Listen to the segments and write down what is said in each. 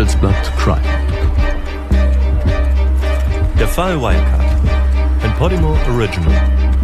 Handelsblatt Crime. Der Fall Wirecard. Ein Podimo Original.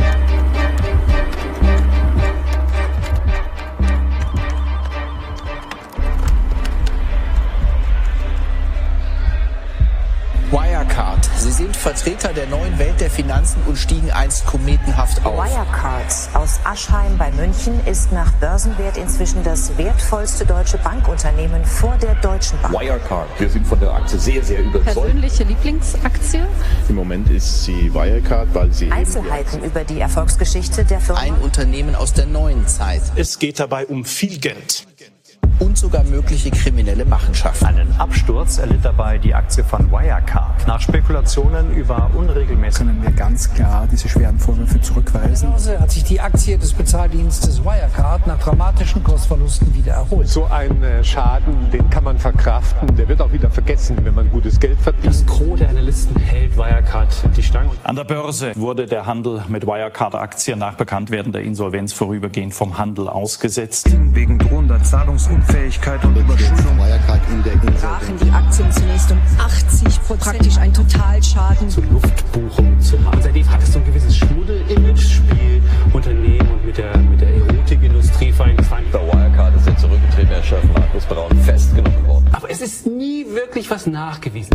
Wirecard. Sie sind Vertreter der neuen Welt der Finanzen und stiegen einst kometenhaft auf. Wirecard aus Aschheim bei München ist nach Börsenwert inzwischen das wertvollste deutsche Bankunternehmen vor der Deutschen Bank. Wirecard. Wir sind von der Aktie sehr, sehr überzeugt. Persönliche Lieblingsaktie? Im Moment ist sie Wirecard, weil sie... Einzelheiten über die Erfolgsgeschichte der Firma. Ein Unternehmen aus der neuen Zeit. Es geht dabei um viel Geld. Und sogar mögliche kriminelle Machenschaften. Einen Absturz erlitt dabei die Aktie von Wirecard. Nach Spekulationen über unregelmäßig können wir ganz klar diese schweren Vorwürfe zurückweisen. Hat sich die Aktie des Bezahldienstes Wirecard nach dramatischen Kursverlusten wieder erholt. So ein Schaden, den kann man verkraften, der wird auch wieder vergessen, wenn man gutes Geld verdient. Das Gros der Analysten hält Wirecard die Stange. An der Börse wurde der Handel mit Wirecard-Aktien nach Bekanntwerden der Insolvenz vorübergehend vom Handel ausgesetzt. Wegen drohender Zahlungsunfähigkeit und Überschuldung brachen die Aktien zunächst um 80%. Praktisch ein Totalschaden. Zur Luftbuchung zu machen. Seitdem hat es so ein gewisses Schmuddel-Image-Spiel Unternehmen und mit der Erotikindustrie vereinfacht. Bei Wirecard ist der zurückgetretene Chef Markus Braun festgenommen worden. Aber es ist nie wirklich was nachgewiesen.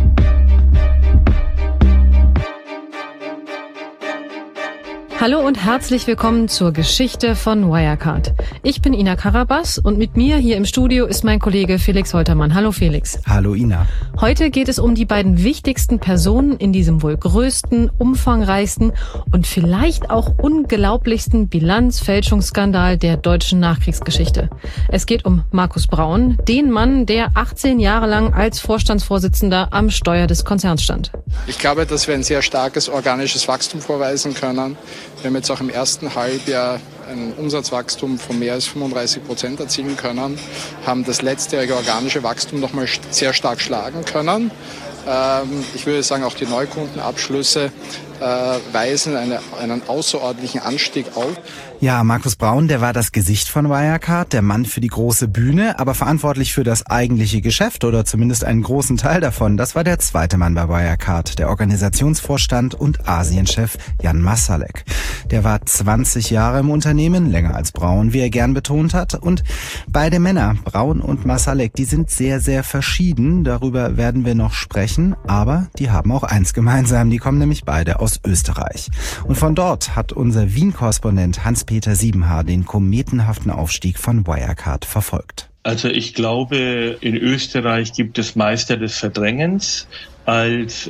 Hallo und herzlich willkommen zur Geschichte von Wirecard. Ich bin Ina Karabas und mit mir hier im Studio ist mein Kollege Felix Holtermann. Hallo Felix. Hallo Ina. Heute geht es um die beiden wichtigsten Personen in diesem wohl größten, umfangreichsten und vielleicht auch unglaublichsten Bilanzfälschungsskandal der deutschen Nachkriegsgeschichte. Es geht um Markus Braun, den Mann, der 18 Jahre lang als Vorstandsvorsitzender am Steuer des Konzerns stand. Ich glaube, dass wir ein sehr starkes organisches Wachstum vorweisen können. Wir haben jetzt auch im ersten Halbjahr ein Umsatzwachstum von mehr als 35% erzielen können, haben das letztjährige organische Wachstum nochmal sehr stark schlagen können. Ich würde sagen, auch die Neukundenabschlüsse weisen einen außerordentlichen Anstieg auf. Ja, Markus Braun, der war das Gesicht von Wirecard, der Mann für die große Bühne, aber verantwortlich für das eigentliche Geschäft oder zumindest einen großen Teil davon. Das war der zweite Mann bei Wirecard, der Organisationsvorstand und Asienchef Jan Marsalek. Der war 20 Jahre im Unternehmen, länger als Braun, wie er gern betont hat. Und beide Männer, Braun und Marsalek, die sind sehr, sehr verschieden. Darüber werden wir noch sprechen, aber die haben auch eins gemeinsam. Die kommen nämlich beide aus Österreich. Und von dort hat unser Wien-Korrespondent Hans-Peter Siebenhaar den kometenhaften Aufstieg von Wirecard verfolgt. Also ich glaube, in Österreich gibt es Meister des Verdrängens. Als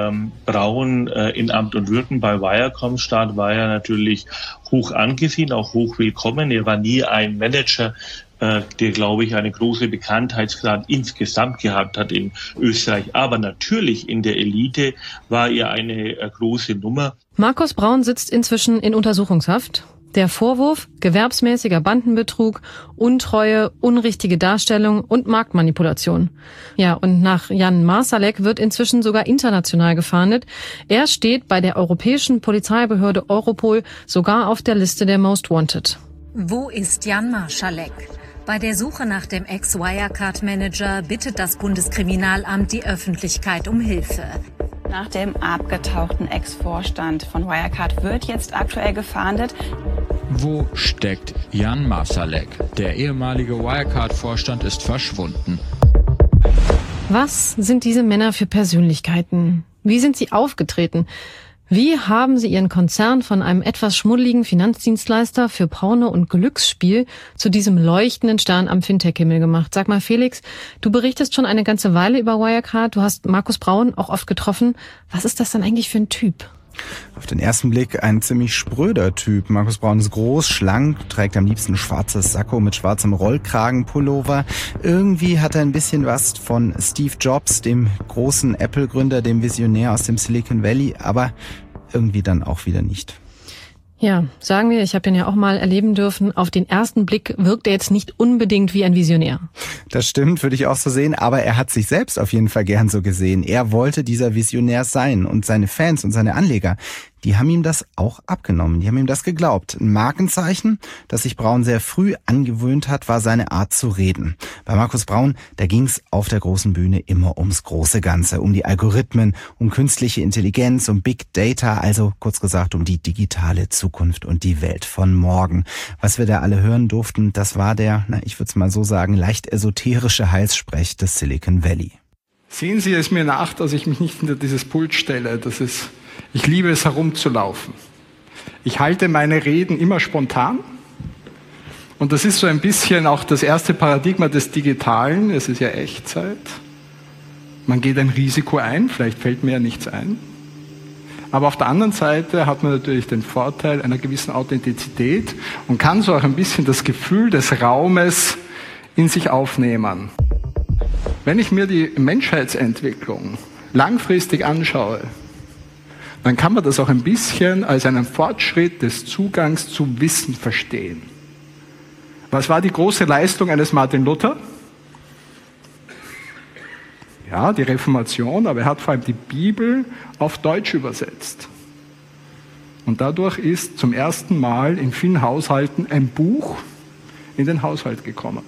Braun in Amt und Würden bei Wirecom stand, war er natürlich hoch angesehen, auch hoch willkommen. Er war nie ein Manager, der, glaube ich, eine große Bekanntheitsgrad insgesamt gehabt hat in Österreich. Aber natürlich in der Elite war er eine große Nummer. Markus Braun sitzt inzwischen in Untersuchungshaft. Der Vorwurf: gewerbsmäßiger Bandenbetrug, Untreue, unrichtige Darstellung und Marktmanipulation. Ja, und nach Jan Marsalek wird inzwischen sogar international gefahndet. Er steht bei der europäischen Polizeibehörde Europol sogar auf der Liste der Most Wanted. Wo ist Jan Marsalek? Bei der Suche nach dem Ex-Wirecard-Manager bittet das Bundeskriminalamt die Öffentlichkeit um Hilfe. Nach dem abgetauchten Ex-Vorstand von Wirecard wird jetzt aktuell gefahndet. Wo steckt Jan Marsalek? Der ehemalige Wirecard-Vorstand ist verschwunden. Was sind diese Männer für Persönlichkeiten? Wie sind sie aufgetreten? Wie haben sie ihren Konzern von einem etwas schmuddeligen Finanzdienstleister für Porno und Glücksspiel zu diesem leuchtenden Stern am Fintech-Himmel gemacht? Sag mal, Felix, du berichtest schon eine ganze Weile über Wirecard. Du hast Markus Braun auch oft getroffen. Was ist das dann eigentlich für ein Typ? Auf den ersten Blick ein ziemlich spröder Typ. Markus Braun ist groß, schlank, trägt am liebsten ein schwarzes Sakko mit schwarzem Rollkragenpullover. Irgendwie hat er ein bisschen was von Steve Jobs, dem großen Apple-Gründer, dem Visionär aus dem Silicon Valley, aber irgendwie dann auch wieder nicht. Ja, sagen wir, ich habe ihn ja auch mal erleben dürfen. Auf den ersten Blick wirkt er jetzt nicht unbedingt wie ein Visionär. Das stimmt, würde ich auch so sehen, aber er hat sich selbst auf jeden Fall gern so gesehen. Er wollte dieser Visionär sein und seine Fans und seine Anleger, die haben ihm das auch abgenommen. Die haben ihm das geglaubt. Ein Markenzeichen, das sich Braun sehr früh angewöhnt hat, war seine Art zu reden. Bei Markus Braun, da ging's auf der großen Bühne immer ums große Ganze, um die Algorithmen, um künstliche Intelligenz, um Big Data, also kurz gesagt um die digitale Zukunft und die Welt von morgen. Was wir da alle hören durften, das war der, ich würde es mal so sagen, leicht esoterische Heilsprech des Silicon Valley. Sehen Sie es mir nach, dass ich mich nicht hinter dieses Pult stelle. Ich liebe es, herumzulaufen. Ich halte meine Reden immer spontan. Und das ist so ein bisschen auch das erste Paradigma des Digitalen. Es ist ja Echtzeit. Man geht ein Risiko ein, vielleicht fällt mir ja nichts ein. Aber auf der anderen Seite hat man natürlich den Vorteil einer gewissen Authentizität und kann so auch ein bisschen das Gefühl des Raumes in sich aufnehmen. Wenn ich mir die Menschheitsentwicklung langfristig anschaue, dann kann man das auch ein bisschen als einen Fortschritt des Zugangs zu Wissen verstehen. Was war die große Leistung eines Martin Luther? Ja, die Reformation, aber er hat vor allem die Bibel auf Deutsch übersetzt. Und dadurch ist zum ersten Mal in vielen Haushalten ein Buch in den Haushalt gekommen.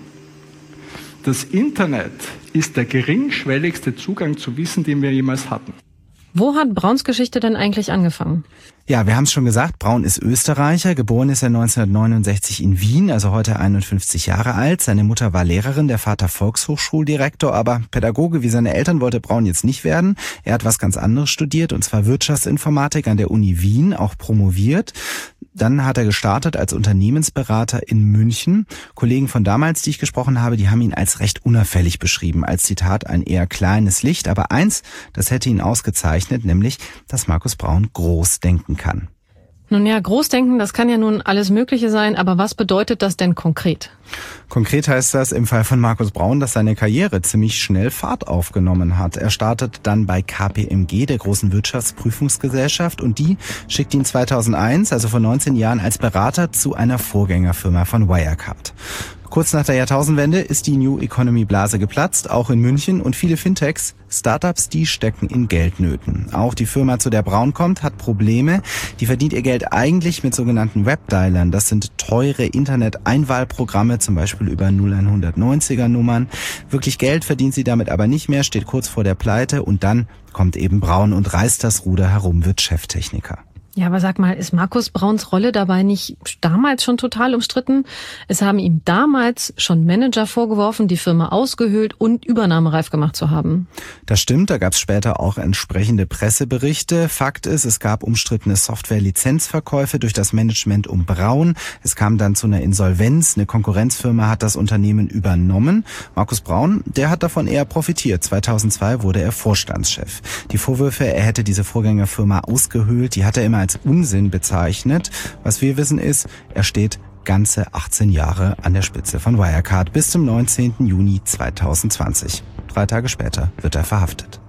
Das Internet ist der geringschwelligste Zugang zu Wissen, den wir jemals hatten. Wo hat Brauns Geschichte denn eigentlich angefangen? Ja, wir haben es schon gesagt, Braun ist Österreicher. Geboren ist er 1969 in Wien, also heute 51 Jahre alt. Seine Mutter war Lehrerin, der Vater Volkshochschuldirektor, aber Pädagoge wie seine Eltern wollte Braun jetzt nicht werden. Er hat was ganz anderes studiert, und zwar Wirtschaftsinformatik an der Uni Wien, auch promoviert. Dann hat er gestartet als Unternehmensberater in München. Kollegen von damals, die ich gesprochen habe, die haben ihn als recht unauffällig beschrieben. Als Zitat ein eher kleines Licht. Aber eins, das hätte ihn ausgezeichnet, nämlich, dass Markus Braun groß denken kann. Nun ja, Großdenken, das kann ja nun alles Mögliche sein, aber was bedeutet das denn konkret? Konkret heißt das im Fall von Markus Braun, dass seine Karriere ziemlich schnell Fahrt aufgenommen hat. Er startet dann bei KPMG, der großen Wirtschaftsprüfungsgesellschaft, und die schickt ihn 2001, also vor 19 Jahren, als Berater zu einer Vorgängerfirma von Wirecard. Kurz nach der Jahrtausendwende ist die New Economy Blase geplatzt, auch in München, und viele Fintechs, Startups, die stecken in Geldnöten. Auch die Firma, zu der Braun kommt, hat Probleme. Die verdient ihr Geld eigentlich mit sogenannten Webdialern. Das sind teure Internet-Einwahlprogramme, zum Beispiel über 0190er Nummern. Wirklich Geld verdient sie damit aber nicht mehr, steht kurz vor der Pleite, und dann kommt eben Braun und reißt das Ruder herum, wird Cheftechniker. Ja, aber sag mal, ist Markus Brauns Rolle dabei nicht damals schon total umstritten? Es haben ihm damals schon Manager vorgeworfen, die Firma ausgehöhlt und übernahmereif gemacht zu haben. Das stimmt, da gab es später auch entsprechende Presseberichte. Fakt ist, es gab umstrittene Software-Lizenzverkäufe durch das Management um Braun. Es kam dann zu einer Insolvenz. Eine Konkurrenzfirma hat das Unternehmen übernommen. Markus Braun, der hat davon eher profitiert. 2002 wurde er Vorstandschef. Die Vorwürfe, er hätte diese Vorgängerfirma ausgehöhlt, die hat er immer als Unsinn bezeichnet. Was wir wissen ist, er steht ganze 18 Jahre an der Spitze von Wirecard bis zum 19. Juni 2020. 3 Tage später wird er verhaftet.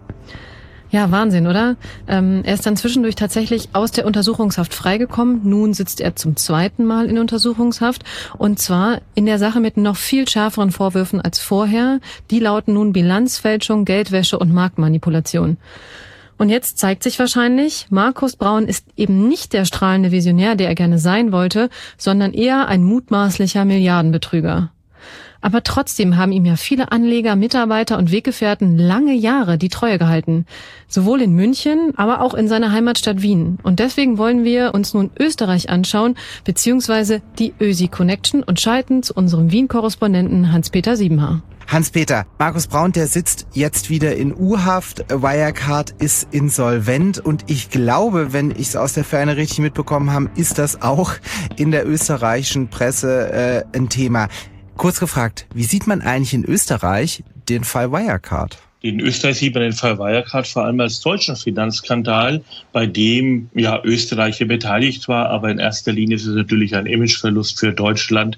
Ja, Wahnsinn, oder? Er ist dann zwischendurch tatsächlich aus der Untersuchungshaft freigekommen. Nun sitzt er zum 2. Mal in Untersuchungshaft, und zwar in der Sache mit noch viel schärferen Vorwürfen als vorher. Die lauten nun Bilanzfälschung, Geldwäsche und Marktmanipulation. Und jetzt zeigt sich wahrscheinlich, Markus Braun ist eben nicht der strahlende Visionär, der er gerne sein wollte, sondern eher ein mutmaßlicher Milliardenbetrüger. Aber trotzdem haben ihm ja viele Anleger, Mitarbeiter und Weggefährten lange Jahre die Treue gehalten. Sowohl in München, aber auch in seiner Heimatstadt Wien. Und deswegen wollen wir uns nun Österreich anschauen, beziehungsweise die Ösi-Connection, und schalten zu unserem Wien-Korrespondenten Hans-Peter Siebenhaar. Hans-Peter, Markus Braun, der sitzt jetzt wieder in U-Haft. Wirecard ist insolvent, und ich glaube, wenn ich es aus der Ferne richtig mitbekommen habe, ist das auch in der österreichischen Presse ein Thema. Kurz gefragt, wie sieht man eigentlich in Österreich den Fall Wirecard? In Österreich sieht man den Fall Wirecard vor allem als deutschen Finanzskandal, bei dem ja Österreich beteiligt war, aber in erster Linie ist es natürlich ein Imageverlust für Deutschland,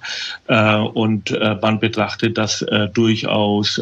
und man betrachtet das durchaus,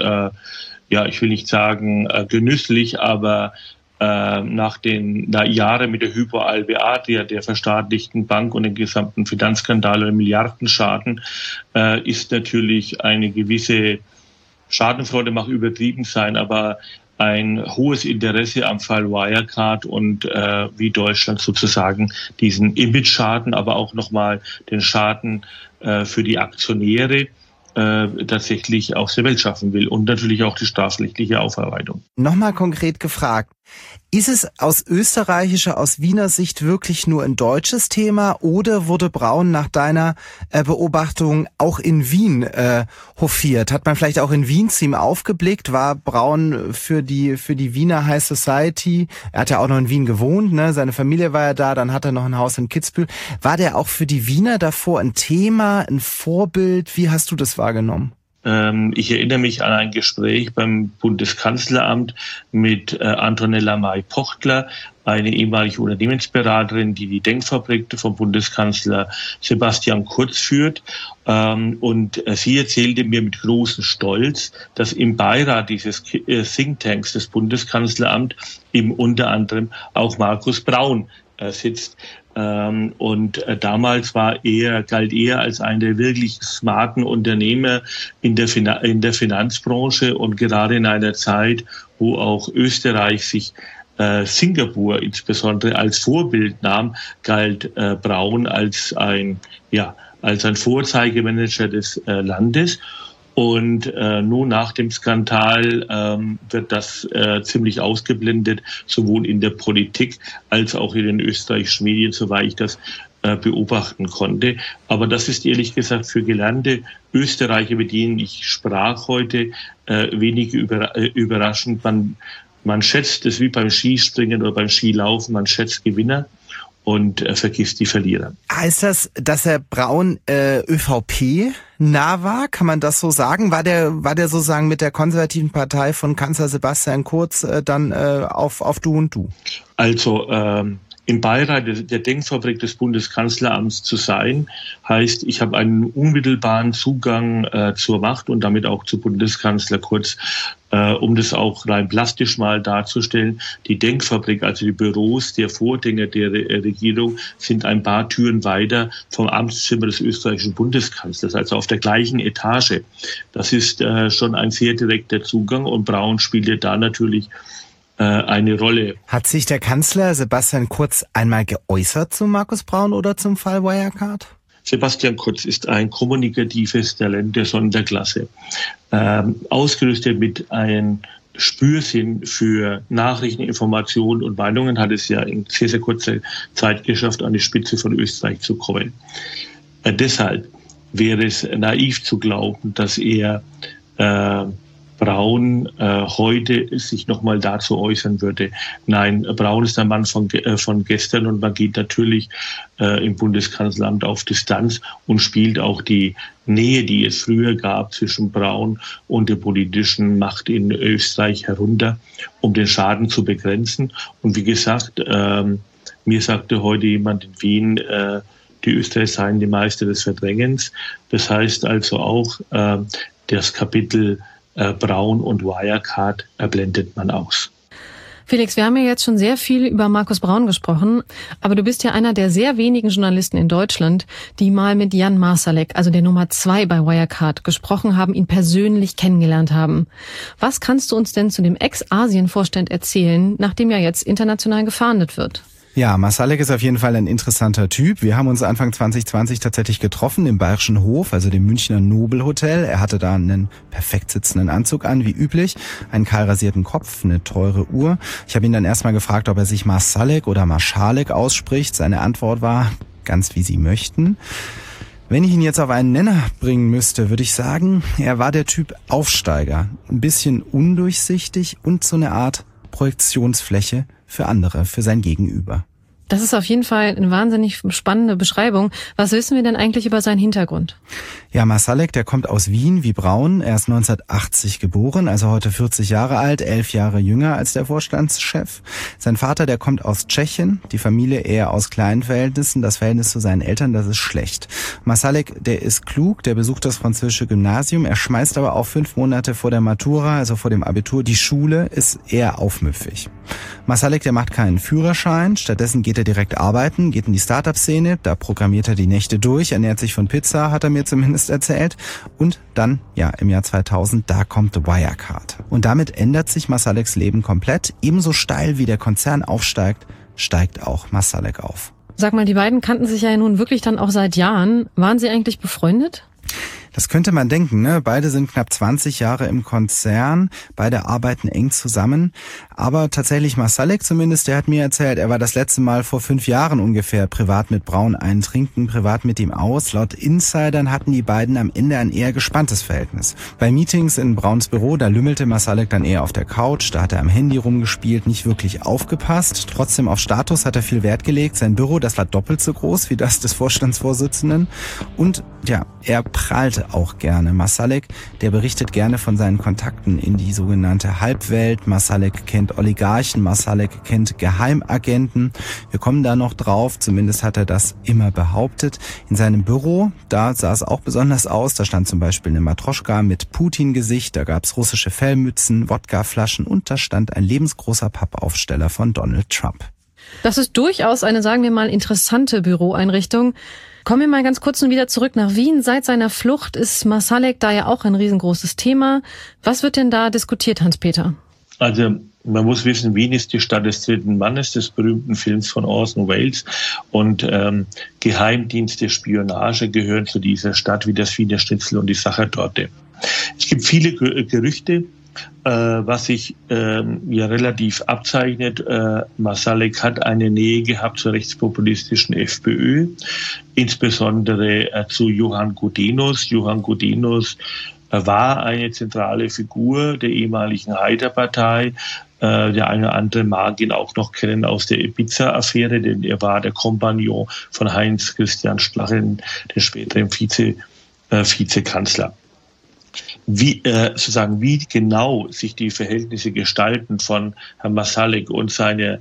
ich will nicht sagen genüsslich, aber nach den Jahren mit der Hypo Alpe-Adria, der verstaatlichten Bank, und dem gesamten Finanzskandal und Milliardenschaden, ist natürlich eine gewisse Schadenfreude, mag übertrieben sein, aber ein hohes Interesse am Fall Wirecard und wie Deutschland sozusagen diesen Image-Schaden, aber auch nochmal den Schaden für die Aktionäre tatsächlich aus der Welt schaffen will und natürlich auch die strafrechtliche Aufarbeitung. Nochmal konkret gefragt, ist es aus österreichischer, aus Wiener Sicht wirklich nur ein deutsches Thema oder wurde Braun nach deiner Beobachtung auch in Wien hofiert? Hat man vielleicht auch in Wien zu ihm aufgeblickt? War Braun für die Wiener High Society, er hat ja auch noch in Wien gewohnt, ne? Seine Familie war ja da, dann hat er noch ein Haus in Kitzbühel. War der auch für die Wiener davor ein Thema, ein Vorbild? Wie hast du das wahrgenommen? Ich erinnere mich an ein Gespräch beim Bundeskanzleramt mit Antonella May-Pochtler, eine ehemalige Unternehmensberaterin, die die Denkfabrik vom Bundeskanzler Sebastian Kurz führt. Und sie erzählte mir mit großem Stolz, dass im Beirat dieses Thinktanks des Bundeskanzleramts eben unter anderem auch Markus Braun sitzt. Und damals galt er als einer der wirklich smarten Unternehmer in der Finanzbranche und gerade in einer Zeit, wo auch Österreich sich Singapur insbesondere als Vorbild nahm, galt Braun als ein Vorzeigemanager des Landes. Und nun nach dem Skandal wird das ziemlich ausgeblendet, sowohl in der Politik als auch in den österreichischen Medien, soweit ich das beobachten konnte. Aber das ist ehrlich gesagt für gelernte Österreicher, mit denen ich sprach heute, wenig überraschend. Man schätzt es wie beim Skispringen oder beim Skilaufen, man schätzt Gewinner und vergisst die Verlierer. Heißt das, dass Herr Braun ÖVP nah war? Kann man das so sagen? War der sozusagen mit der konservativen Partei von Kanzler Sebastian Kurz dann auf Du und Du? Also im Beirat der Denkfabrik des Bundeskanzleramts zu sein, heißt, ich habe einen unmittelbaren Zugang zur Macht und damit auch zu Bundeskanzler Kurz. Um das auch rein plastisch mal darzustellen, die Denkfabrik, also die Büros der Vorgänger der Regierung, sind ein paar Türen weiter vom Amtszimmer des österreichischen Bundeskanzlers, also auf der gleichen Etage. Das ist schon ein sehr direkter Zugang und Braun spielte da natürlich eine Rolle. Hat sich der Kanzler Sebastian Kurz einmal geäußert zu Markus Braun oder zum Fall Wirecard? Sebastian Kurz ist ein kommunikatives Talent der Sonderklasse. Ausgerüstet mit einem Spürsinn für Nachrichten, Informationen und Meinungen hat es ja in sehr, sehr kurzer Zeit geschafft, an die Spitze von Österreich zu kommen. Deshalb wäre es naiv zu glauben, dass er Braun heute sich nochmal dazu äußern würde. Nein, Braun ist ein Mann von gestern und man geht natürlich im Bundeskanzleramt auf Distanz und spielt auch die Nähe, die es früher gab zwischen Braun und der politischen Macht in Österreich herunter, um den Schaden zu begrenzen. Und wie gesagt, mir sagte heute jemand in Wien, die Österreicher seien die Meister des Verdrängens. Das heißt also auch, das Kapitel Braun und Wirecard blendet man aus. Felix, wir haben ja jetzt schon sehr viel über Markus Braun gesprochen, aber du bist ja einer der sehr wenigen Journalisten in Deutschland, die mal mit Jan Marsalek, also der Nummer 2 bei Wirecard, gesprochen haben, ihn persönlich kennengelernt haben. Was kannst du uns denn zu dem Ex-Asien-Vorstand erzählen, nachdem ja jetzt international gefahndet wird? Ja, Marsalek ist auf jeden Fall ein interessanter Typ. Wir haben uns Anfang 2020 tatsächlich getroffen im Bayerischen Hof, also dem Münchner Nobelhotel. Er hatte da einen perfekt sitzenden Anzug an, wie üblich, einen kahl rasierten Kopf, eine teure Uhr. Ich habe ihn dann erstmal gefragt, ob er sich Marsalek oder Marschalek ausspricht. Seine Antwort war, ganz wie Sie möchten. Wenn ich ihn jetzt auf einen Nenner bringen müsste, würde ich sagen, er war der Typ Aufsteiger. Ein bisschen undurchsichtig und so eine Art Projektionsfläche für andere, für sein Gegenüber. Das ist auf jeden Fall eine wahnsinnig spannende Beschreibung. Was wissen wir denn eigentlich über seinen Hintergrund? Ja, Marsalek, der kommt aus Wien wie Braun. Er ist 1980 geboren, also heute 40 Jahre alt, 11 Jahre jünger als der Vorstandschef. Sein Vater, der kommt aus Tschechien, die Familie eher aus kleinen Verhältnissen. Das Verhältnis zu seinen Eltern, das ist schlecht. Marsalek, der ist klug, der besucht das französische Gymnasium. Er schmeißt aber auch 5 Monate vor der Matura, also vor dem Abitur, die Schule, ist eher aufmüpfig. Marsalek, der macht keinen Führerschein, stattdessen geht er direkt arbeiten, geht in die Startup-Szene, da programmiert er die Nächte durch, ernährt sich von Pizza, hat er mir zumindest erzählt. Und dann, im Jahr 2000, da kommt Wirecard. Und damit ändert sich Marsaleks Leben komplett. Ebenso steil wie der Konzern aufsteigt, steigt auch Marsalek auf. Sag mal, die beiden kannten sich ja nun wirklich dann auch seit Jahren. Waren sie eigentlich befreundet? Das könnte man denken, ne? Beide sind knapp 20 Jahre im Konzern, beide arbeiten eng zusammen. Aber tatsächlich Marsalek zumindest, der hat mir erzählt, er war das letzte Mal vor 5 Jahren ungefähr privat mit Braun einen trinken, privat mit ihm aus. Laut Insidern hatten die beiden am Ende ein eher gespanntes Verhältnis. Bei Meetings in Brauns Büro, da lümmelte Marsalek dann eher auf der Couch, da hat er am Handy rumgespielt, nicht wirklich aufgepasst. Trotzdem auf Status hat er viel Wert gelegt. Sein Büro, das war doppelt so groß wie das des Vorstandsvorsitzenden. Und er prahlte auch gerne. Marsalek, der berichtet gerne von seinen Kontakten in die sogenannte Halbwelt. Marsalek kennt Oligarchen, Marsalek kennt Geheimagenten. Wir kommen da noch drauf, zumindest hat er das immer behauptet. In seinem Büro, da sah es auch besonders aus. Da stand zum Beispiel eine Matroschka mit Putin-Gesicht, da gab's russische Fellmützen, Wodkaflaschen und da stand ein lebensgroßer Pappaufsteller von Donald Trump. Das ist durchaus eine, sagen wir mal, interessante Büroeinrichtung. Kommen wir mal ganz kurz nun wieder zurück nach Wien. Seit seiner Flucht ist Marsalek da ja auch ein riesengroßes Thema. Was wird denn da diskutiert, Hans-Peter? Also man muss wissen, Wien ist die Stadt des dritten Mannes, des berühmten Films von Orson Welles. Und Geheimdienste, Spionage gehören zu dieser Stadt wie das Wiener Schnitzel und die Sachertorte. Es gibt viele Gerüchte, was sich relativ abzeichnet. Marsalek hat eine Nähe gehabt zur rechtspopulistischen FPÖ, insbesondere zu Johann Gudenus. Johann Gudenus war eine zentrale Figur der ehemaligen Haider-Partei. Der eine oder andere mag ihn auch noch kennen aus der Ibiza-Affäre, denn er war der Kompagnon von Heinz-Christian Stachel, der späteren Vizekanzler. Wie genau sich die Verhältnisse gestalten von Herrn Marsalek und seiner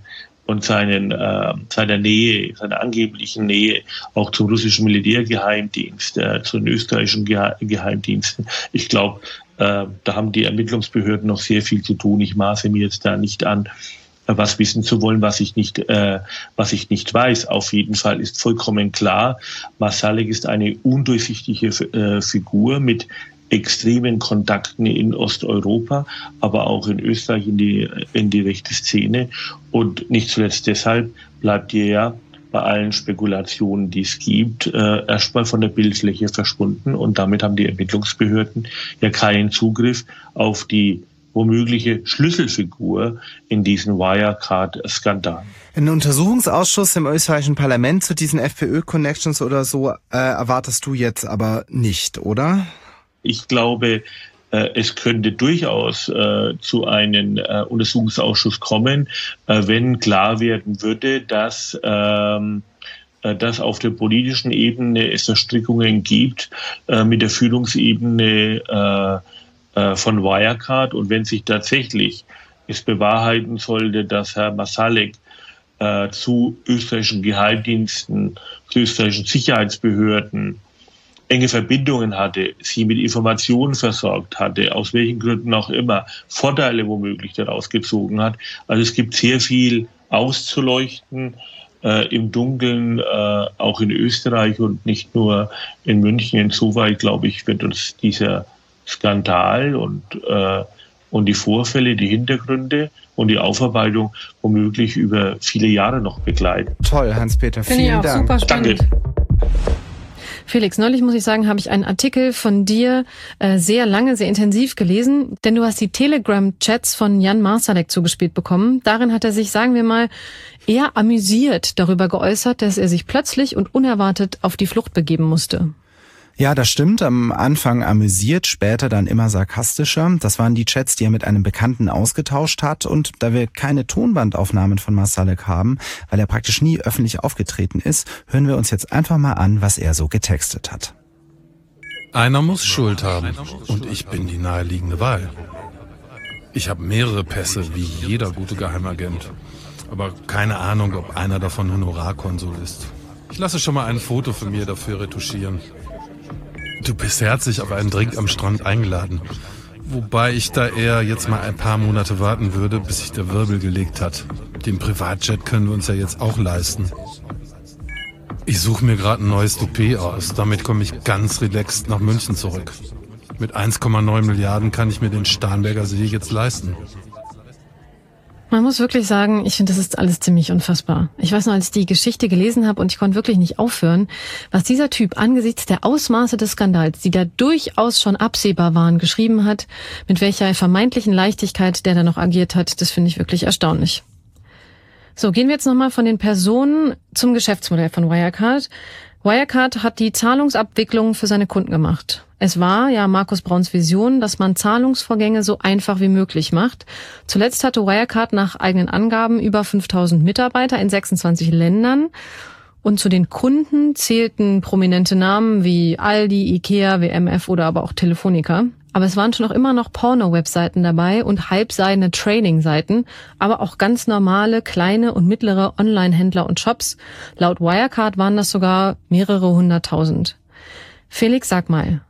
Nähe, seiner angeblichen Nähe auch zum russischen Militärgeheimdienst, zu den österreichischen Geheimdiensten. Ich glaube, da haben die Ermittlungsbehörden noch sehr viel zu tun. Ich maße mir jetzt da nicht an, was wissen zu wollen, was ich nicht weiß. Auf jeden Fall ist vollkommen klar, Marsalek ist eine undurchsichtige Figur mit extremen Kontakten in Osteuropa, aber auch in Österreich in die rechte Szene. Und nicht zuletzt deshalb bleibt er ja bei allen Spekulationen, die es gibt, erstmal von der Bildfläche verschwunden. Und damit haben die Ermittlungsbehörden ja keinen Zugriff auf die womögliche Schlüsselfigur in diesen Wirecard-Skandal. Einen Untersuchungsausschuss im österreichischen Parlament zu diesen FPÖ-Connections oder so erwartest du jetzt aber nicht, oder? Ich glaube, es könnte durchaus zu einem Untersuchungsausschuss kommen, wenn klar werden würde, dass auf der politischen Ebene es Verstrickungen gibt mit der Führungsebene von Wirecard. Und wenn sich tatsächlich es bewahrheiten sollte, dass Herr Marsalek zu österreichischen Geheimdiensten, zu österreichischen Sicherheitsbehörden enge Verbindungen hatte, sie mit Informationen versorgt hatte, aus welchen Gründen auch immer, Vorteile womöglich daraus gezogen hat. Also es gibt sehr viel auszuleuchten im Dunkeln, auch in Österreich und nicht nur in München. Insoweit, glaube ich, wird uns dieser Skandal und die Vorfälle, die Hintergründe und die Aufarbeitung womöglich über viele Jahre noch begleiten. Toll, Hans-Peter, vielen Dank. Super spannend. Danke. Felix, neulich muss ich sagen, habe ich einen Artikel von dir sehr lange, sehr intensiv gelesen, denn du hast die Telegram-Chats von Jan Marsalek zugespielt bekommen. Darin hat er sich, sagen wir mal, eher amüsiert darüber geäußert, dass er sich plötzlich und unerwartet auf die Flucht begeben musste. Ja, das stimmt. Am Anfang amüsiert, später dann immer sarkastischer. Das waren die Chats, die er mit einem Bekannten ausgetauscht hat. Und da wir keine Tonbandaufnahmen von Marsalek haben, weil er praktisch nie öffentlich aufgetreten ist, hören wir uns jetzt einfach mal an, was er so getextet hat. Einer muss Schuld haben und ich bin die naheliegende Wahl. Ich habe mehrere Pässe, wie jeder gute Geheimagent. Aber keine Ahnung, ob einer davon Honorarkonsul ist. Ich lasse schon mal ein Foto von mir dafür retuschieren. Du bist herzlich auf einen Drink am Strand eingeladen. Wobei ich da eher jetzt mal ein paar Monate warten würde, bis sich der Wirbel gelegt hat. Den Privatjet können wir uns ja jetzt auch leisten. Ich suche mir gerade ein neues Toupet aus. Damit komme ich ganz relaxed nach München zurück. Mit 1,9 Milliarden kann ich mir den Starnberger See jetzt leisten. Man muss wirklich sagen, ich finde, das ist alles ziemlich unfassbar. Ich weiß noch, als ich die Geschichte gelesen habe und ich konnte wirklich nicht aufhören, was dieser Typ angesichts der Ausmaße des Skandals, die da durchaus schon absehbar waren, geschrieben hat, mit welcher vermeintlichen Leichtigkeit der da noch agiert hat, das finde ich wirklich erstaunlich. So, gehen wir jetzt nochmal von den Personen zum Geschäftsmodell von Wirecard. Wirecard hat die Zahlungsabwicklung für seine Kunden gemacht. Es war ja Markus Brauns Vision, dass man Zahlungsvorgänge so einfach wie möglich macht. Zuletzt hatte Wirecard nach eigenen Angaben über 5000 Mitarbeiter in 26 Ländern. Und zu den Kunden zählten prominente Namen wie Aldi, Ikea, WMF oder aber auch Telefonica. Aber es waren schon auch immer noch Porno-Webseiten dabei und halbseidene Trading-Seiten, aber auch ganz normale, kleine und mittlere Online-Händler und Shops. Laut Wirecard waren das sogar mehrere 100.000. Felix, sag mal,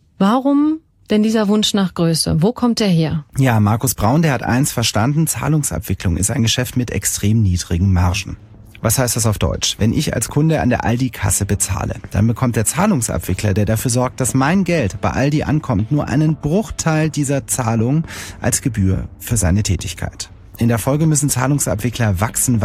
warum denn dieser Wunsch nach Größe? Wo kommt der her? Ja, Markus Braun, der hat eins verstanden, Zahlungsabwicklung ist ein Geschäft mit extrem niedrigen Margen. Was heißt das auf Deutsch? Wenn ich als Kunde an der Aldi-Kasse bezahle, dann bekommt der Zahlungsabwickler, der dafür sorgt, dass mein Geld bei Aldi ankommt, nur einen Bruchteil dieser Zahlung als Gebühr für seine Tätigkeit. In der Folge müssen Zahlungsabwickler wachsen,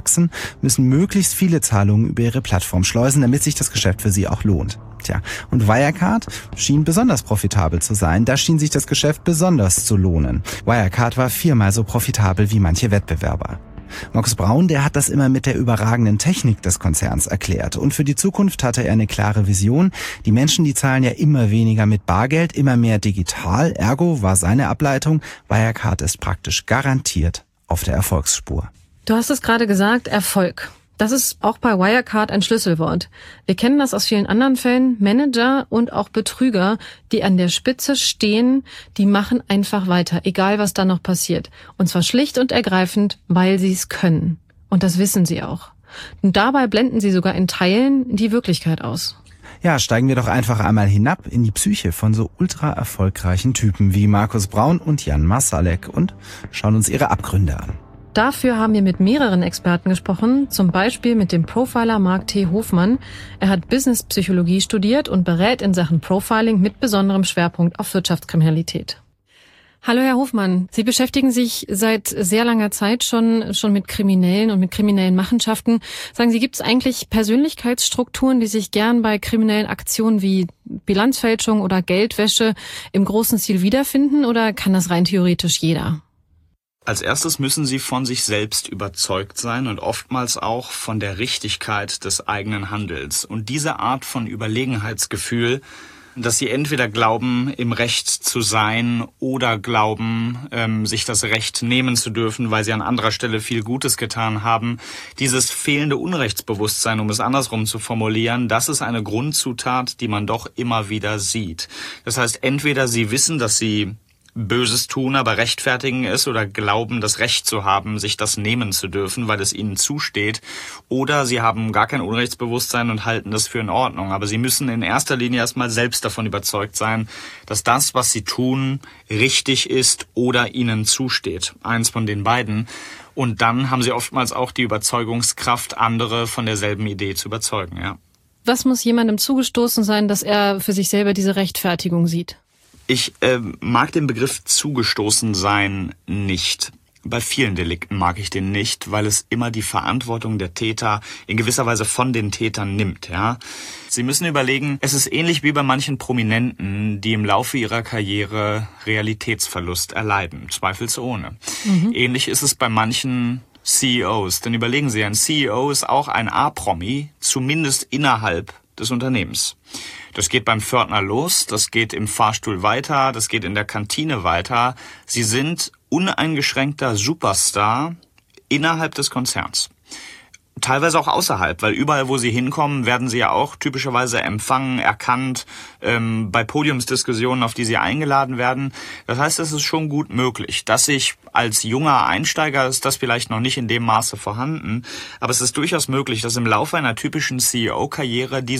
müssen möglichst viele Zahlungen über ihre Plattform schleusen, damit sich das Geschäft für sie auch lohnt. Tja, und Wirecard schien besonders profitabel zu sein. Da schien sich das Geschäft besonders zu lohnen. Wirecard war 4-mal so profitabel wie manche Wettbewerber. Markus Braun, der hat das immer mit der überragenden Technik des Konzerns erklärt. Und für die Zukunft hatte er eine klare Vision. Die Menschen, die zahlen ja immer weniger mit Bargeld, immer mehr digital. Ergo war seine Ableitung, Wirecard ist praktisch garantiert auf der Erfolgsspur. Du hast es gerade gesagt, Erfolg. Das ist auch bei Wirecard ein Schlüsselwort. Wir kennen das aus vielen anderen Fällen. Manager und auch Betrüger, die an der Spitze stehen, die machen einfach weiter, egal was da noch passiert. Und zwar schlicht und ergreifend, weil sie es können. Und das wissen sie auch. Und dabei blenden sie sogar in Teilen die Wirklichkeit aus. Ja, steigen wir doch einfach einmal hinab in die Psyche von so ultra erfolgreichen Typen wie Markus Braun und Jan Marsalek und schauen uns ihre Abgründe an. Dafür haben wir mit mehreren Experten gesprochen, zum Beispiel mit dem Profiler Mark T. Hofmann. Er hat Businesspsychologie studiert und berät in Sachen Profiling mit besonderem Schwerpunkt auf Wirtschaftskriminalität. Hallo Herr Hofmann, Sie beschäftigen sich seit sehr langer Zeit schon mit Kriminellen und mit kriminellen Machenschaften. Sagen Sie, gibt es eigentlich Persönlichkeitsstrukturen, die sich gern bei kriminellen Aktionen wie Bilanzfälschung oder Geldwäsche im großen Stil wiederfinden, oder kann das rein theoretisch jeder? Als erstes müssen Sie von sich selbst überzeugt sein und oftmals auch von der Richtigkeit des eigenen Handels. Und diese Art von Überlegenheitsgefühl, dass Sie entweder glauben, im Recht zu sein oder glauben, sich das Recht nehmen zu dürfen, weil Sie an anderer Stelle viel Gutes getan haben. Dieses fehlende Unrechtsbewusstsein, um es andersrum zu formulieren, das ist eine Grundzutat, die man doch immer wieder sieht. Das heißt, entweder Sie wissen, dass Sie Böses tun, aber rechtfertigen es oder glauben, das Recht zu haben, sich das nehmen zu dürfen, weil es ihnen zusteht. Oder sie haben gar kein Unrechtsbewusstsein und halten das für in Ordnung. Aber sie müssen in erster Linie erstmal selbst davon überzeugt sein, dass das, was sie tun, richtig ist oder ihnen zusteht. Eins von den beiden. Und dann haben sie oftmals auch die Überzeugungskraft, andere von derselben Idee zu überzeugen, ja. Was muss jemandem zugestoßen sein, dass er für sich selber diese Rechtfertigung sieht? Ich mag den Begriff zugestoßen sein nicht. Bei vielen Delikten mag ich den nicht, weil es immer die Verantwortung der Täter in gewisser Weise von den Tätern nimmt, ja. Sie müssen überlegen, es ist ähnlich wie bei manchen Prominenten, die im Laufe ihrer Karriere Realitätsverlust erleiden, zweifelsohne. Ähnlich ist es bei manchen CEOs, denn überlegen Sie, ein CEO ist auch ein A-Promi, zumindest innerhalb des Unternehmens. Das geht beim Pförtner los, das geht im Fahrstuhl weiter, das geht in der Kantine weiter. Sie sind uneingeschränkter Superstar innerhalb des Konzerns. Teilweise auch außerhalb, weil überall, wo sie hinkommen, werden sie ja auch typischerweise empfangen, erkannt, bei Podiumsdiskussionen, auf die sie eingeladen werden. Das heißt, es ist schon gut möglich, dass ich als junger Einsteiger, ist das vielleicht noch nicht in dem Maße vorhanden, aber es ist durchaus möglich, dass im Laufe einer typischen CEO-Karriere dieses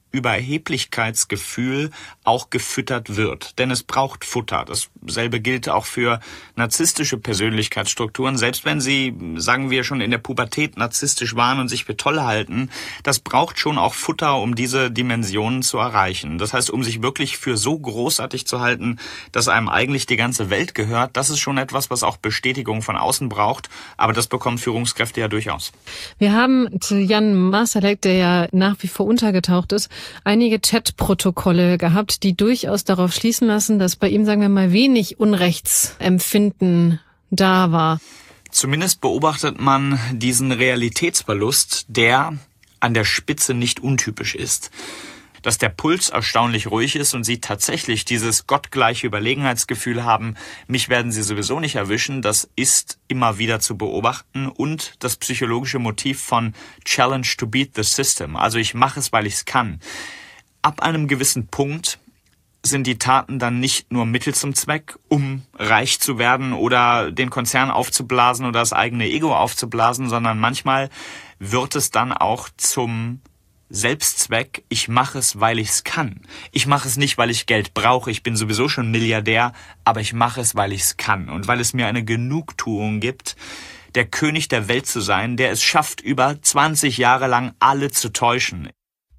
Überheblichkeitsgefühl auch gefüttert wird. Denn es braucht Futter. Dasselbe gilt auch für narzisstische Persönlichkeitsstrukturen. Selbst wenn sie, sagen wir, schon in der Pubertät narzisstisch waren und sich für toll halten, das braucht schon auch Futter, um diese Dimensionen zu erreichen. Das heißt, um sich wirklich für so großartig zu halten, dass einem eigentlich die ganze Welt gehört, das ist schon etwas, was auch Bestätigung von außen braucht. Aber das bekommen Führungskräfte ja durchaus. Wir haben zu Jan Marsalek, der ja nach wie vor untergetaucht ist, einige Chatprotokolle gehabt, die durchaus darauf schließen lassen, dass bei ihm, sagen wir mal, wenig Unrechtsempfinden da war. Zumindest beobachtet man diesen Realitätsverlust, der an der Spitze nicht untypisch ist. Dass der Puls erstaunlich ruhig ist und sie tatsächlich dieses gottgleiche Überlegenheitsgefühl haben, mich werden sie sowieso nicht erwischen, das ist immer wieder zu beobachten. Und das psychologische Motiv von Challenge to beat the system, also ich mache es, weil ich es kann. Ab einem gewissen Punkt sind die Taten dann nicht nur Mittel zum Zweck, um reich zu werden oder den Konzern aufzublasen oder das eigene Ego aufzublasen, sondern manchmal wird es dann auch zum Selbstzweck, ich mache es, weil ich es kann. Ich mache es nicht, weil ich Geld brauche, ich bin sowieso schon Milliardär, aber ich mache es, weil ich es kann und weil es mir eine Genugtuung gibt, der König der Welt zu sein, der es schafft, über 20 Jahre lang alle zu täuschen.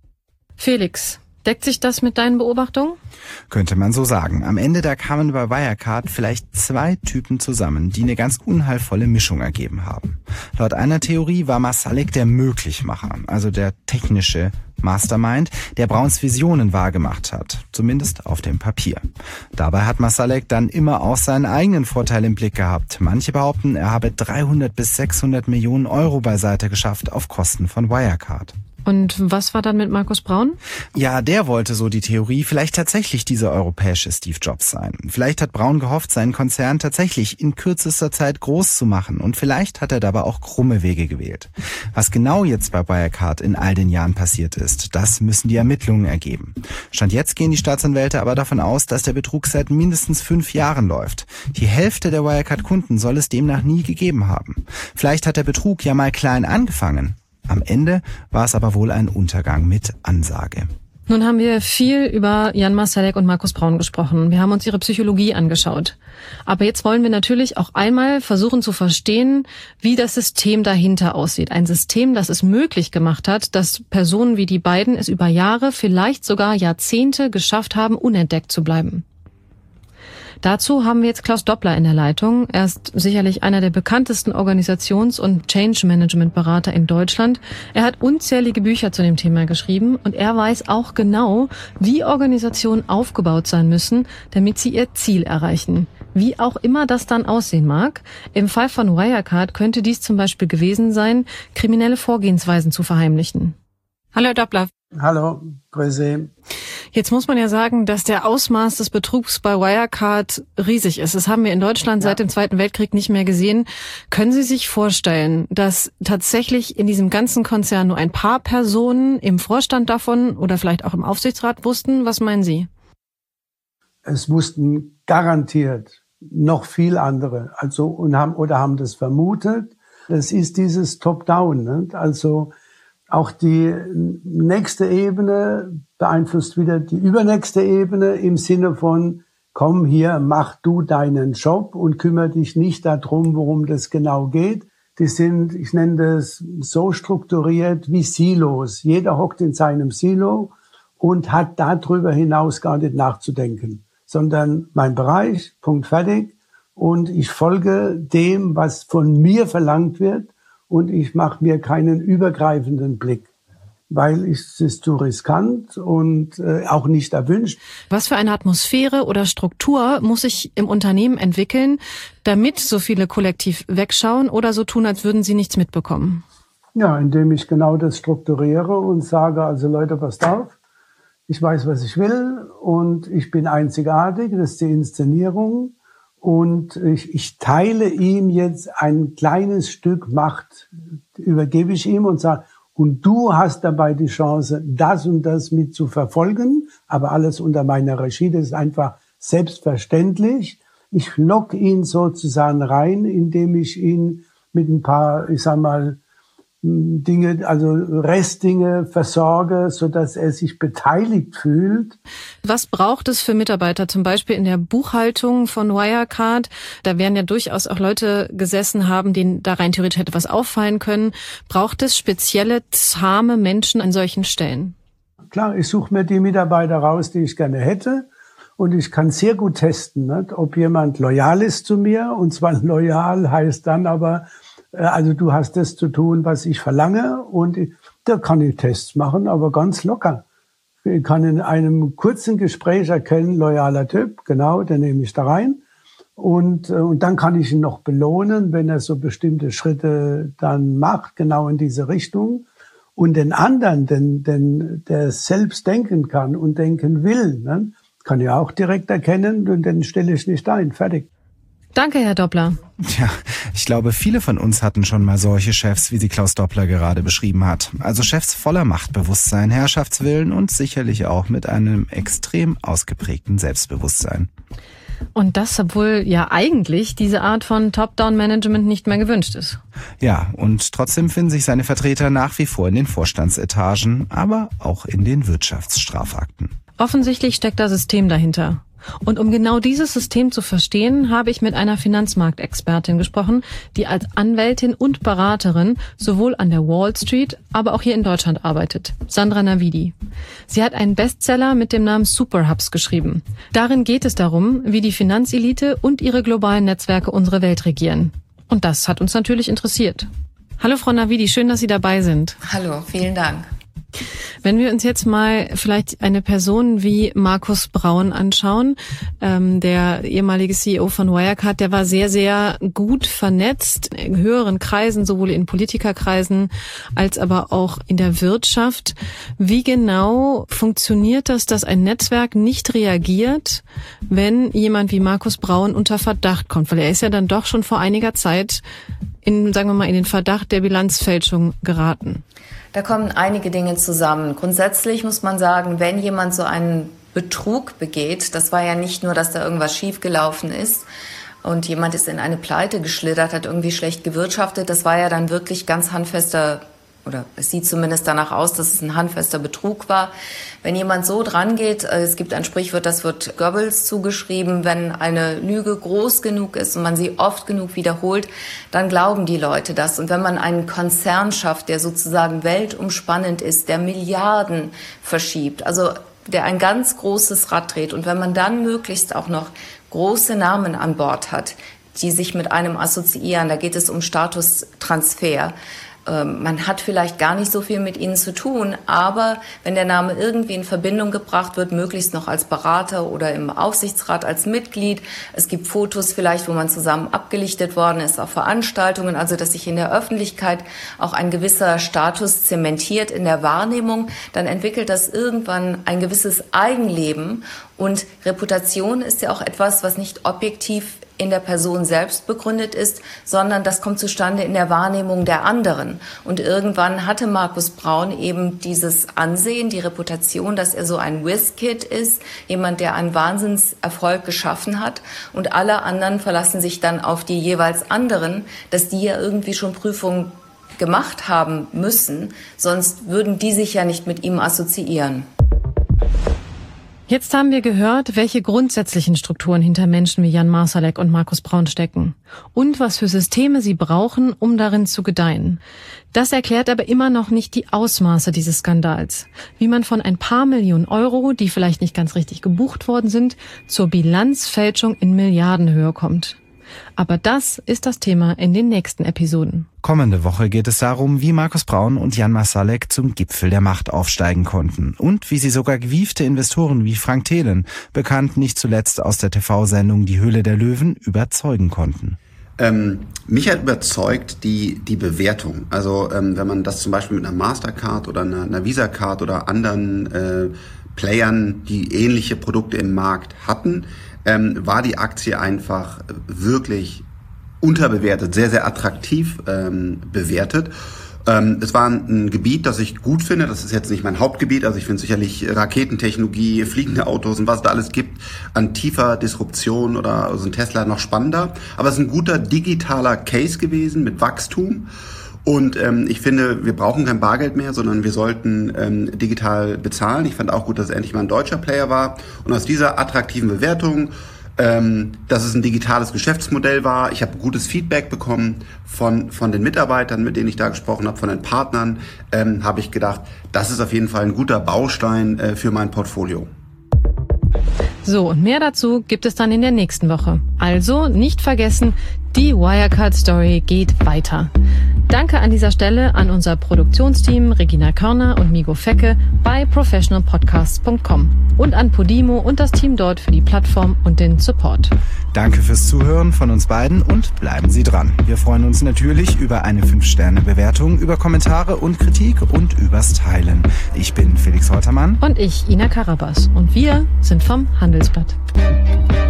Felix, deckt sich das mit deinen Beobachtungen? Könnte man so sagen. Am Ende da kamen bei Wirecard vielleicht 2 Typen zusammen, die eine ganz unheilvolle Mischung ergeben haben. Laut einer Theorie war Marsalek der Möglichmacher, also der technische Mastermind, der Brauns Visionen wahrgemacht hat, zumindest auf dem Papier. Dabei hat Marsalek dann immer auch seinen eigenen Vorteil im Blick gehabt. Manche behaupten, er habe 300 bis 600 Millionen Euro beiseite geschafft auf Kosten von Wirecard. Und was war dann mit Markus Braun? Ja, der wollte, so die Theorie, vielleicht tatsächlich dieser europäische Steve Jobs sein. Vielleicht hat Braun gehofft, seinen Konzern tatsächlich in kürzester Zeit groß zu machen. Und vielleicht hat er dabei auch krumme Wege gewählt. Was genau jetzt bei Wirecard in all den Jahren passiert ist, das müssen die Ermittlungen ergeben. Stand jetzt gehen die Staatsanwälte aber davon aus, dass der Betrug seit mindestens 5 Jahren läuft. Die Hälfte der Wirecard-Kunden soll es demnach nie gegeben haben. Vielleicht hat der Betrug ja mal klein angefangen. Am Ende war es aber wohl ein Untergang mit Ansage. Nun haben wir viel über Jan Marsalek und Markus Braun gesprochen. Wir haben uns ihre Psychologie angeschaut. Aber jetzt wollen wir natürlich auch einmal versuchen zu verstehen, wie das System dahinter aussieht. Ein System, das es möglich gemacht hat, dass Personen wie die beiden es über Jahre, vielleicht sogar Jahrzehnte geschafft haben, unentdeckt zu bleiben. Dazu haben wir jetzt Klaus Doppler in der Leitung. Er ist sicherlich einer der bekanntesten Organisations- und Change-Management-Berater in Deutschland. Er hat unzählige Bücher zu dem Thema geschrieben und er weiß auch genau, wie Organisationen aufgebaut sein müssen, damit sie ihr Ziel erreichen. Wie auch immer das dann aussehen mag. Im Fall von Wirecard könnte dies zum Beispiel gewesen sein, kriminelle Vorgehensweisen zu verheimlichen. Hallo Herr Doppler. Hallo, grüße. Jetzt muss man ja sagen, dass der Ausmaß des Betrugs bei Wirecard riesig ist. Das haben wir in Deutschland seit dem Zweiten Weltkrieg nicht mehr gesehen. Können Sie sich vorstellen, dass tatsächlich in diesem ganzen Konzern nur ein paar Personen im Vorstand davon oder vielleicht auch im Aufsichtsrat wussten? Was meinen Sie? Es wussten garantiert noch viel andere, haben das vermutet. Das ist dieses Top-Down, ne? Also auch die nächste Ebene beeinflusst wieder die übernächste Ebene im Sinne von, komm hier, mach du deinen Job und kümmere dich nicht darum, worum das genau geht. Die sind, ich nenne das so strukturiert wie Silos. Jeder hockt in seinem Silo und hat darüber hinaus gar nicht nachzudenken, sondern mein Bereich, Punkt, fertig. Und ich folge dem, was von mir verlangt wird. Und ich mache mir keinen übergreifenden Blick, weil es ist zu riskant und auch nicht erwünscht. Was für eine Atmosphäre oder Struktur muss sich im Unternehmen entwickeln, damit so viele kollektiv wegschauen oder so tun, als würden sie nichts mitbekommen? Ja, indem ich genau das strukturiere und sage, also Leute, passt auf, ich weiß, was ich will und ich bin einzigartig, das ist die Inszenierung. Und ich teile ihm jetzt ein kleines Stück Macht, übergebe ich ihm und sage, und du hast dabei die Chance, das und das mit zu verfolgen, aber alles unter meiner Regie, das ist einfach selbstverständlich. Ich locke ihn sozusagen rein, indem ich ihn mit ein paar, ich sag mal, Dinge, also Restdinge versorge, so dass er sich beteiligt fühlt. Was braucht es für Mitarbeiter, zum Beispiel in der Buchhaltung von Wirecard? Da werden ja durchaus auch Leute gesessen haben, denen da rein theoretisch hätte was auffallen können. Braucht es spezielle, zahme Menschen an solchen Stellen? Klar, ich suche mir die Mitarbeiter raus, die ich gerne hätte. Und ich kann sehr gut testen, nicht? Ob jemand loyal ist zu mir. Und zwar loyal heißt dann aber, also du hast das zu tun, was ich verlange, und da kann ich Tests machen, aber ganz locker. Ich kann in einem kurzen Gespräch erkennen, loyaler Typ, genau, den nehme ich da rein. Und dann kann ich ihn noch belohnen, wenn er so bestimmte Schritte dann macht, genau in diese Richtung. Und den anderen, der selbst denken kann und denken will, ne, kann ich auch direkt erkennen, und den stelle ich nicht ein. Fertig. Danke, Herr Doppler. Ja, ich glaube, viele von uns hatten schon mal solche Chefs, wie sie Klaus Doppler gerade beschrieben hat. Also Chefs voller Machtbewusstsein, Herrschaftswillen und sicherlich auch mit einem extrem ausgeprägten Selbstbewusstsein. Und das, obwohl ja eigentlich diese Art von Top-Down-Management nicht mehr gewünscht ist. Ja, und trotzdem finden sich seine Vertreter nach wie vor in den Vorstandsetagen, aber auch in den Wirtschaftsstrafakten. Offensichtlich steckt da System dahinter. Und um genau dieses System zu verstehen, habe ich mit einer Finanzmarktexpertin gesprochen, die als Anwältin und Beraterin sowohl an der Wall Street, aber auch hier in Deutschland arbeitet. Sandra Navidi. Sie hat einen Bestseller mit dem Namen Superhubs geschrieben. Darin geht es darum, wie die Finanzelite und ihre globalen Netzwerke unsere Welt regieren. Und das hat uns natürlich interessiert. Hallo Frau Navidi, schön, dass Sie dabei sind. Hallo, vielen Dank. Wenn wir uns jetzt mal vielleicht eine Person wie Markus Braun anschauen, der ehemalige CEO von Wirecard, der war sehr, sehr gut vernetzt in höheren Kreisen, sowohl in Politikerkreisen als aber auch in der Wirtschaft. Wie genau funktioniert das, dass ein Netzwerk nicht reagiert, wenn jemand wie Markus Braun unter Verdacht kommt? Weil er ist ja dann doch schon vor einiger Zeit in den Verdacht der Bilanzfälschung geraten. Da kommen einige Dinge zusammen. Grundsätzlich muss man sagen, wenn jemand so einen Betrug begeht, das war ja nicht nur, dass da irgendwas schiefgelaufen ist und jemand ist in eine Pleite geschlittert, hat irgendwie schlecht gewirtschaftet, das war ja dann wirklich ganz handfester, oder es sieht zumindest danach aus, dass es ein handfester Betrug war. Wenn jemand so dran geht, es gibt ein Sprichwort, das wird Goebbels zugeschrieben, wenn eine Lüge groß genug ist und man sie oft genug wiederholt, dann glauben die Leute das. Und wenn man einen Konzern schafft, der sozusagen weltumspannend ist, der Milliarden verschiebt, also der ein ganz großes Rad dreht, und wenn man dann möglichst auch noch große Namen an Bord hat, die sich mit einem assoziieren, da geht es um Statustransfer. Man hat vielleicht gar nicht so viel mit ihnen zu tun, aber wenn der Name irgendwie in Verbindung gebracht wird, möglichst noch als Berater oder im Aufsichtsrat als Mitglied, es gibt Fotos vielleicht, wo man zusammen abgelichtet worden ist auf Veranstaltungen, also dass sich in der Öffentlichkeit auch ein gewisser Status zementiert in der Wahrnehmung, dann entwickelt das irgendwann ein gewisses Eigenleben, und Reputation ist ja auch etwas, was nicht objektiv in der Person selbst begründet ist, sondern das kommt zustande in der Wahrnehmung der anderen. Und irgendwann hatte Markus Braun eben dieses Ansehen, die Reputation, dass er so ein Whiz-Kid ist, jemand, der einen Wahnsinnserfolg geschaffen hat. Und alle anderen verlassen sich dann auf die jeweils anderen, dass die ja irgendwie schon Prüfungen gemacht haben müssen, sonst würden die sich ja nicht mit ihm assoziieren. Jetzt haben wir gehört, welche grundsätzlichen Strukturen hinter Menschen wie Jan Marsalek und Markus Braun stecken und was für Systeme sie brauchen, um darin zu gedeihen. Das erklärt aber immer noch nicht die Ausmaße dieses Skandals. Wie man von ein paar Millionen Euro, die vielleicht nicht ganz richtig gebucht worden sind, zur Bilanzfälschung in Milliardenhöhe kommt. Aber das ist das Thema in den nächsten Episoden. Kommende Woche geht es darum, wie Markus Braun und Jan Marsalek zum Gipfel der Macht aufsteigen konnten und wie sie sogar gewiefte Investoren wie Frank Thelen, bekannt nicht zuletzt aus der TV-Sendung Die Höhle der Löwen, überzeugen konnten. Mich hat überzeugt die Bewertung. Also wenn man das zum Beispiel mit einer Mastercard oder einer Visa-Card oder anderen Playern, die ähnliche Produkte im Markt hatten, war die Aktie einfach wirklich unterbewertet, sehr, sehr attraktiv bewertet. Es war ein Gebiet, das ich gut finde. Das ist jetzt nicht mein Hauptgebiet. Also ich finde sicherlich Raketentechnologie, fliegende Autos und was es da alles gibt an tiefer Disruption oder so ein Tesla noch spannender. Aber es ist ein guter digitaler Case gewesen mit Wachstum. Und ich finde, wir brauchen kein Bargeld mehr, sondern wir sollten digital bezahlen. Ich fand auch gut, dass es endlich mal ein deutscher Player war. Und aus dieser attraktiven Bewertung, dass es ein digitales Geschäftsmodell war, ich habe gutes Feedback bekommen von den Mitarbeitern, mit denen ich da gesprochen habe, von den Partnern, habe ich gedacht, das ist auf jeden Fall ein guter Baustein für mein Portfolio. So, und mehr dazu gibt es dann in der nächsten Woche. Also nicht vergessen, die Wirecard-Story geht weiter. Danke an dieser Stelle an unser Produktionsteam Regina Körner und Migo Fecke bei professionalpodcasts.com und an Podimo und das Team dort für die Plattform und den Support. Danke fürs Zuhören von uns beiden und bleiben Sie dran. Wir freuen uns natürlich über eine 5-Sterne-Bewertung, über Kommentare und Kritik und übers Teilen. Ich bin Felix Holtermann. Und ich, Ina Karabas. Und wir sind vom Handelsblatt.